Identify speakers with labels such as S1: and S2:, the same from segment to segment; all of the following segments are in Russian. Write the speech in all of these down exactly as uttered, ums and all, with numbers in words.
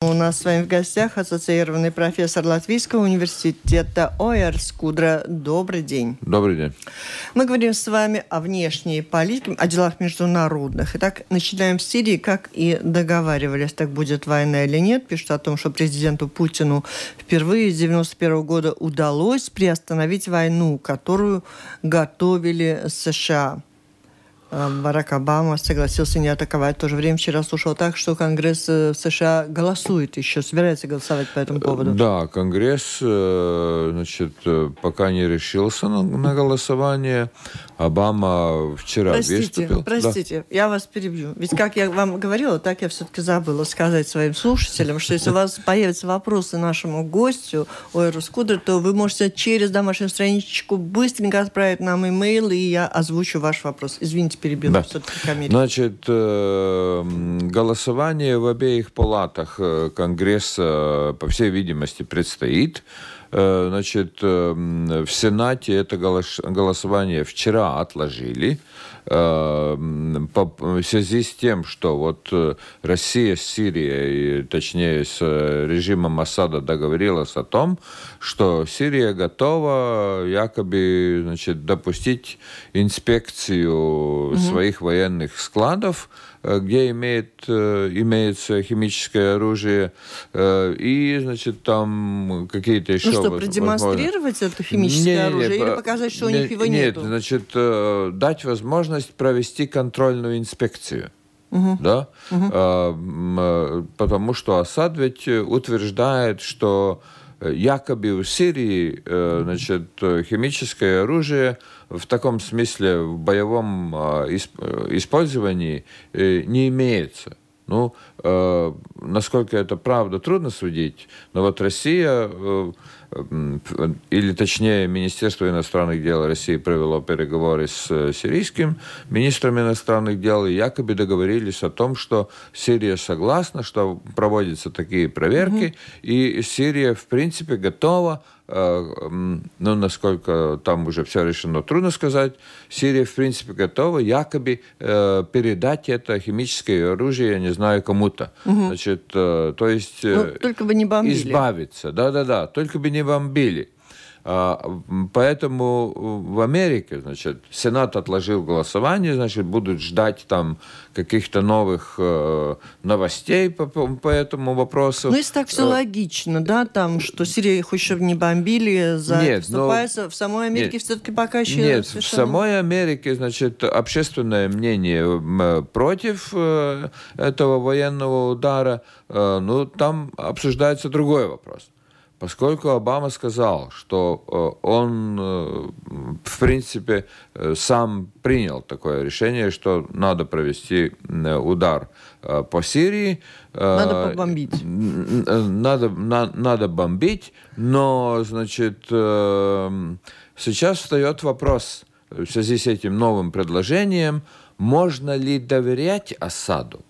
S1: у нас с вами в гостях ассоциированный профессор Латвийского университета Ойерс Кудра. Добрый день.
S2: Добрый день.
S1: Мы говорим с вами о внешней политике, о делах международных. Итак, начинаем с Сирии. Как и договаривались, так будет война или нет. Пишут о том, что президенту Путину впервые с девяносто первого года удалось приостановить войну, которую готовили США. Барак Обама согласился не атаковать. В то же время вчера слушал так, что Конгресс США голосует еще, собирается голосовать по этому поводу.
S2: Да, Конгресс, значит, пока не решился на, на голосование. Обама вчера
S1: простите,
S2: выступил.
S1: Простите, да. Я вас перебью. Ведь, как я вам говорила, так я все-таки забыла сказать своим слушателям, что если у вас появятся вопросы нашему гостю Ойерс Кудра, то вы можете через домашнюю страничку быстренько отправить нам имейл, и я озвучу ваш вопрос. Извините, перебила.
S2: Да. Значит, голосование в обеих палатах Конгресса, по всей видимости, предстоит. Значит, в Сенате это голосование вчера отложили в связи с тем, что вот Россия с Сирией, точнее с режимом Асада договорилась о том, что Сирия готова якобы, значит, допустить инспекцию угу. своих военных складов, где имеет, имеется химическое оружие, и, значит, там какие-то еще...
S1: Ну что, продемонстрировать возможно... это химическое не, оружие не, или показать, что не, у них его
S2: нет?
S1: нету?
S2: Нет, значит, дать возможность провести контрольную инспекцию. Uh-huh. Да? Uh-huh. А, потому что Асад ведь утверждает, что якобы в Сирии, значит, химическое оружие в таком смысле в боевом использовании не имеется. Ну, э, насколько это правда, трудно судить, но вот Россия, э, э, или точнее Министерство иностранных дел России провело переговоры с сирийским министром иностранных дел и якобы договорились о том, что Сирия согласна, что проводятся такие проверки, mm-hmm. и Сирия, в принципе, готова. Ну, насколько там уже все решено, трудно сказать. Сирия, в принципе, готова якобы э, передать это химическое оружие, я не знаю, кому-то. Угу. Значит, э, то есть э,
S1: только бы не бомбили.
S2: Избавиться. Да-да-да, только бы не бомбили. Поэтому в Америке, значит, Сенат отложил голосование, значит, будут ждать там каких-то новых э, новостей по, по этому вопросу.
S1: Ну, если так все логично, да, там, что Сирия хоть чтобы не бомбили, за
S2: нет,
S1: это вступается,
S2: но...
S1: в самой Америке
S2: нет,
S1: все-таки пока еще...
S2: Нет,
S1: совершенно...
S2: в самой Америке, значит, общественное мнение против э, этого военного удара, э, ну, там обсуждается другой вопрос. Поскольку Обама сказал, что он, в принципе, сам принял такое решение, что надо провести удар по Сирии.
S1: Надо побомбить.
S2: Надо, на, надо бомбить, но, значит, сейчас встает вопрос в связи с этим новым предложением, можно ли доверять Асаду?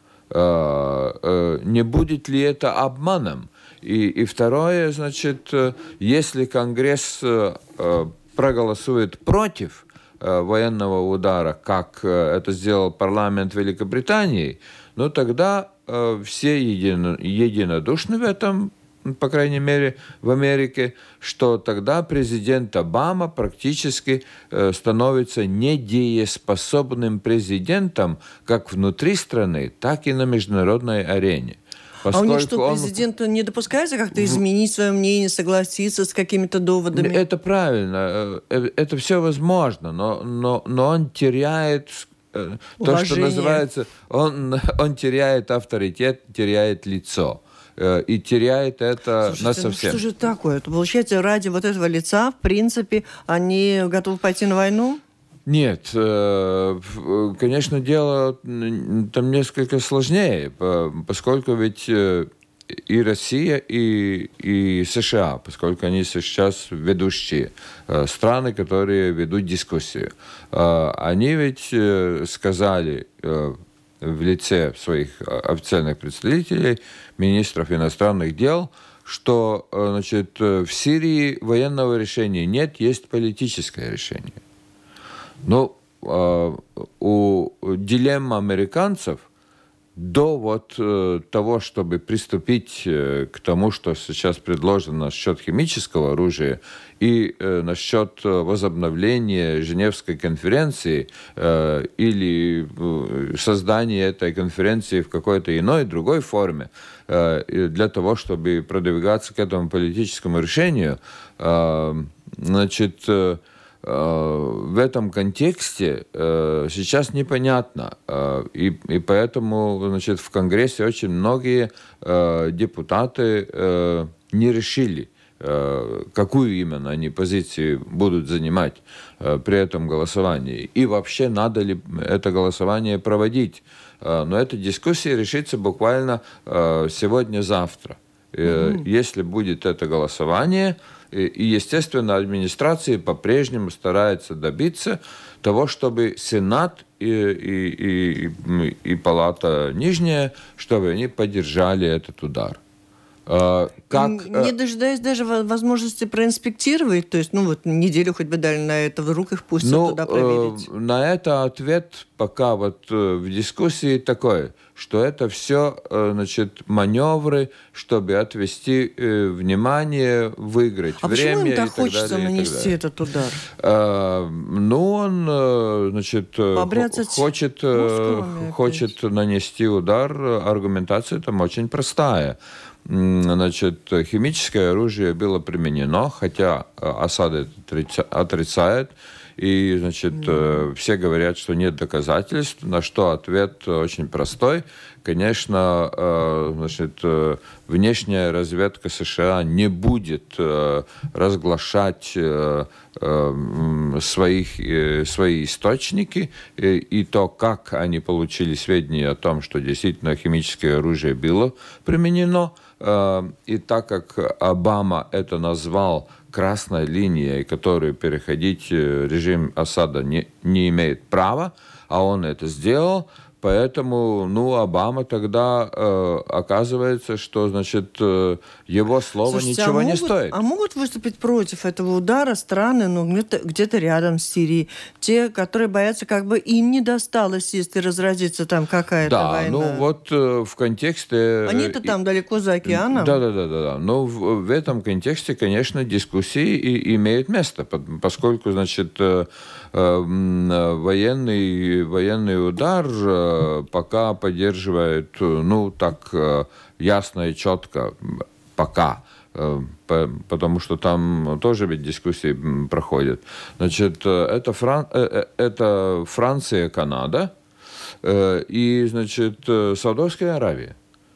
S2: Не будет ли это обманом? И, и второе, значит, если Конгресс э, проголосует против э, военного удара, как э, это сделал парламент Великобритании, ну тогда э, все едино, единодушны в этом, по крайней мере, в Америке, что тогда президент Обама практически э, становится недееспособным президентом как внутри страны, так и на международной арене.
S1: Поскольку а у них что, президенту он... не допускается как-то изменить свое мнение, согласиться с какими-то доводами?
S2: Это правильно, это все возможно, но, но, но он теряет Уважение. То, что называется, он, он теряет авторитет, теряет лицо. И теряет это насовсем.
S1: Ну, что же такое? Это, получается, ради вот этого лица, в принципе, они готовы пойти на войну?
S2: Нет, конечно, дело там несколько сложнее, поскольку ведь и Россия, и, и США, поскольку они сейчас ведущие страны, которые ведут дискуссию. Они ведь сказали в лице своих официальных представителей, министров иностранных дел, что, значит, в Сирии военного решения нет, есть политическое решение. Ну, у дилемма американцев до вот э, того, чтобы приступить э, к тому, что сейчас предложено насчет химического оружия и э, насчет возобновления Женевской конференции э, или э, создания этой конференции в какой-то иной, другой форме, э, для того, чтобы продвигаться к этому политическому решению, э, значит, э, в этом контексте э, сейчас непонятно, э, и, и поэтому, значит, в Конгрессе очень многие э, депутаты э, не решили, э, какую именно они позицию будут занимать э, при этом голосовании, и вообще надо ли это голосование проводить. Э, но эта дискуссия решится буквально э, сегодня-завтра. Э, mm-hmm. Если будет это голосование, и, естественно, администрация по-прежнему старается добиться того, чтобы Сенат и, и, и, и Палата Нижняя, чтобы они поддержали этот удар.
S1: Как, не дожидаясь даже возможности проинспектировать, то есть, ну вот неделю хоть бы дали на это, вдруг их пустят ну, туда проверить.
S2: Э, на это ответ пока вот э, в дискуссии такой, что это все, э, значит, маневры, чтобы отвести э, внимание, выиграть
S1: а
S2: время.
S1: А почему им так
S2: и так
S1: хочется
S2: далее,
S1: нанести этот удар?
S2: Э, ну, он, э, значит,
S1: Побряцать
S2: хочет, э, хочет нанести удар. Аргументация там очень простая. Значит, химическое оружие было применено, хотя Асад это отрицает, и, значит, mm. все говорят, что нет доказательств, на что ответ очень простой. Конечно, значит, внешняя разведка США не будет разглашать своих, свои источники и то, как они получили сведения о том, что действительно химическое оружие было применено. И так как Обама это назвал красной линией, которую переходить режим Асада не, не имеет права, а он это сделал, поэтому, ну, Обама тогда э, оказывается, что, значит, э, его слово
S1: Слушайте,
S2: ничего
S1: а
S2: не
S1: могут,
S2: стоит.
S1: А могут выступить против этого удара страны, ну, где-то, где-то рядом с Сирией, те, которые боятся, как бы им не досталось, если разразится там какая-то
S2: да,
S1: война?
S2: Да, ну вот э, в контексте...
S1: Они-то там далеко за океаном.
S2: Да-да-да. Но в, в этом контексте, конечно, дискуссии и, имеют место, поскольку, значит, э, э, военный, военный удар пока поддерживает, ну, так ясно и четко, пока, потому что там тоже ведь дискуссии проходят. Значит, это, Фран... это Франция, Канада и, значит, Саудовская Аравия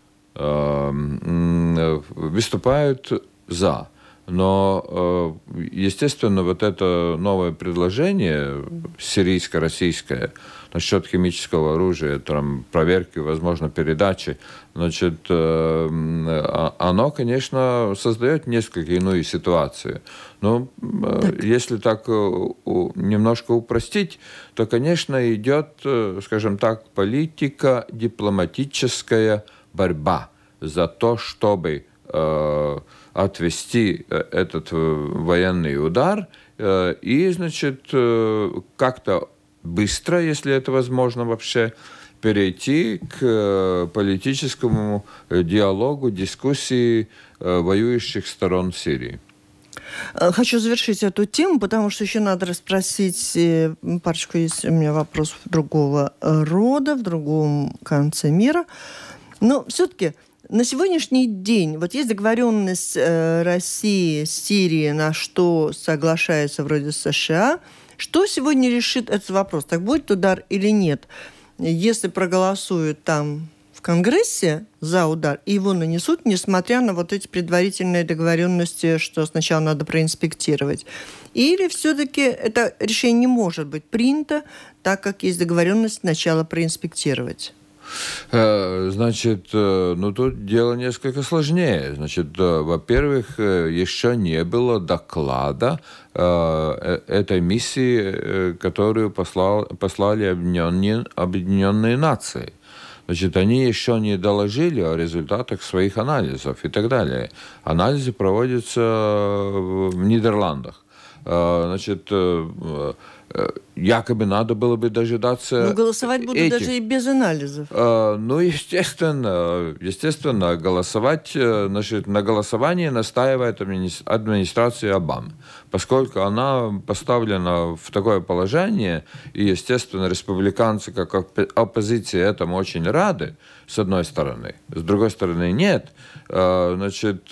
S2: выступают за. Но, естественно, вот это новое предложение сирийско-российское насчет химического оружия, там, проверки, возможно, передачи, значит, оно, конечно, создает несколько иную ситуацию. Но так. Если так немножко упростить, то, конечно, идет, скажем так, политика, дипломатическая борьба за то, чтобы отвести этот военный удар и, значит, как-то быстро, если это возможно вообще, перейти к политическому диалогу, дискуссии воюющих сторон Сирии.
S1: Хочу завершить эту тему, потому что еще надо расспросить, парочку есть у меня вопросов другого рода, в другом конце мира. Но все-таки на сегодняшний день вот есть договоренность России с Сирией, на что соглашается вроде США. Что сегодня решит этот вопрос? Так будет удар или нет? Если проголосуют там в Конгрессе за удар и его нанесут, несмотря на вот эти предварительные договоренности, что сначала надо проинспектировать. Или все-таки это решение не может быть принято, так как есть договоренность сначала проинспектировать?
S2: Значит, ну тут дело несколько сложнее. Значит, во-первых, еще не было доклада этой миссии, которую послал, послали Объединенные, Объединенные Нации. Значит, они еще не доложили о результатах своих анализов и так далее. Анализы проводятся в Нидерландах. Значит, якобы надо было бы дожидаться.
S1: Ну, голосовать будут
S2: этих.
S1: даже и без анализов.
S2: А, ну, естественно, естественно, голосовать, значит, на голосование настаивает администрация Обамы, поскольку она поставлена в такое положение, и, естественно, республиканцы, как оппозиция, этому очень рады, с одной стороны. С другой стороны, нет. Значит,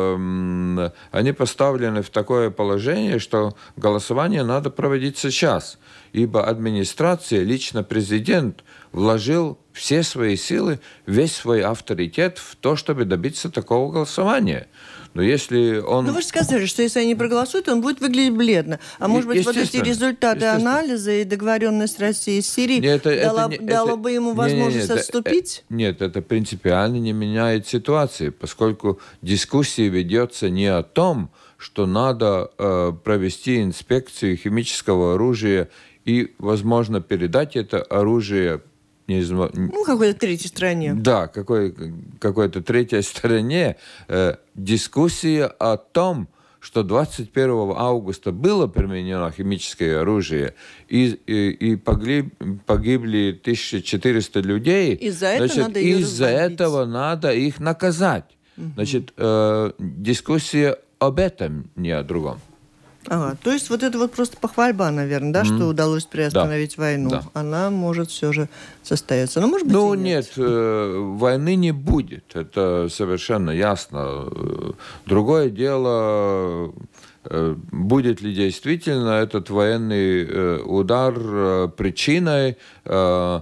S2: они поставлены в такое положение, что голосование надо проводить сейчас, ибо администрация, лично президент, вложил все свои силы, весь свой авторитет в то, чтобы добиться такого голосования. Но если он...
S1: Ну, вы же сказали, что если они проголосуют, он будет выглядеть бледно. А может быть, вот эти результаты анализа и договоренность России с Сирией
S2: нет, это,
S1: дала,
S2: это,
S1: дало
S2: это,
S1: бы ему возможность
S2: нет, нет,
S1: отступить?
S2: Это, нет, это принципиально не меняет ситуации, поскольку дискуссия ведется не о том, что надо э, провести инспекцию химического оружия и, возможно, передать это оружие...
S1: Ну, какой-то третьей стране.
S2: Да, какой, какой-то третьей стране. Э, дискуссия о том, что двадцать первого августа было применено химическое оружие, и, и, и погибли, погибли тысяча четыреста людей.
S1: Из-за,
S2: значит,
S1: это надо
S2: из-за этого надо их наказать. Угу. Значит, э, дискуссия об этом, не о другом.
S1: Ага, то есть вот это вот просто похвальба, наверное, да, mm. что удалось приостановить да. войну. Да. Она может все же состояться. Но, может быть,
S2: ну,
S1: и нет.
S2: нет, э, войны не будет. Это совершенно ясно. Другое дело, э, будет ли действительно этот военный э, удар э, причиной э,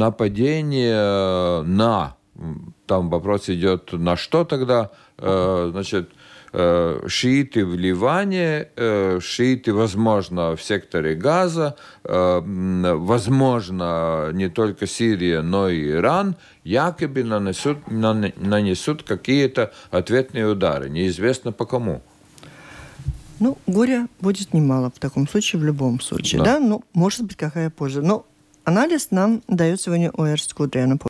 S2: нападения на... Там вопрос идет на что тогда? Э, значит... шииты в Ливане, шииты, возможно, в секторе Газа, возможно, не только Сирия, но и Иран, якобы нанесут, нанесут какие-то ответные удары. Неизвестно по кому.
S1: Ну, горя будет немало в таком случае, в любом случае. Да. Да? Ну, может быть, какая польза. Но анализ нам дает сегодня Ояжская Удриана.